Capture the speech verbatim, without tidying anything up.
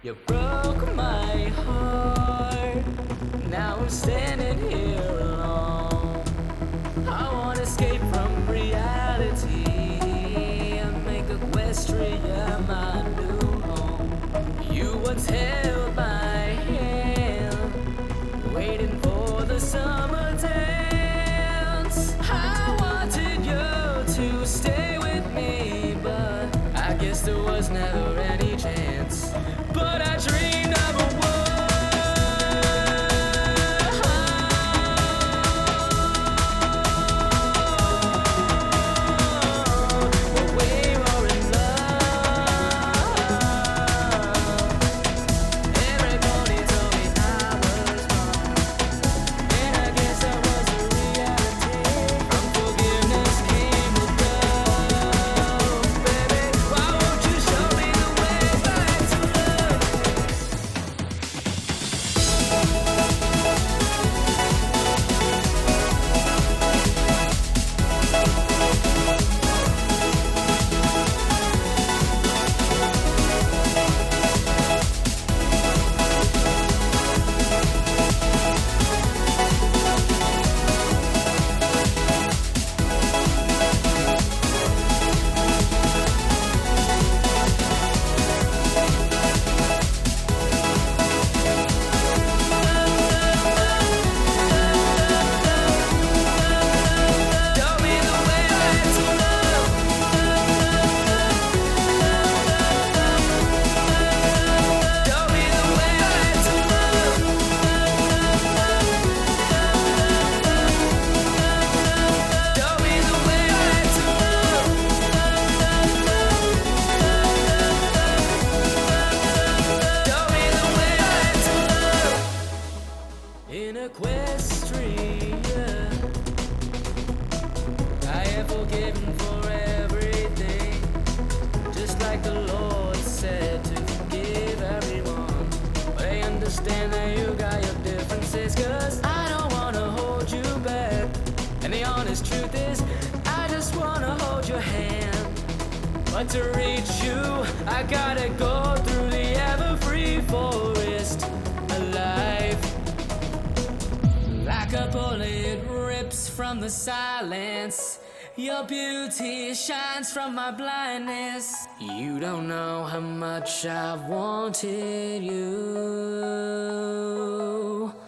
You broke my heart. Now I'm standing here alone. I wanna escape from reality and make Equestria my new home. You once held my hand, waiting for the summer dance. I wanted you to stay with me, but I guess there was never any chance. But I dreamed of a world where we were in love. Everybody told me I was wrong, and I guess that was the reality. From forgiveness came the love, baby. Why won't you show me the way back to love? Show me the way back to love. Show me the way back to love. Show me the way back to love. Show me the way back to love. In Equestria, I am forgiven for everything, just like the Lord said to forgive everyone. But I understand that you got your differences, cause I don't wanna hold you back. And the honest truth is, I just wanna hold your hand. But to reach you, I gotta go through the ever-free forest alive. Like a bullet rips from the silence, your beauty shines from my blindness. You don't know how much I've wanted you.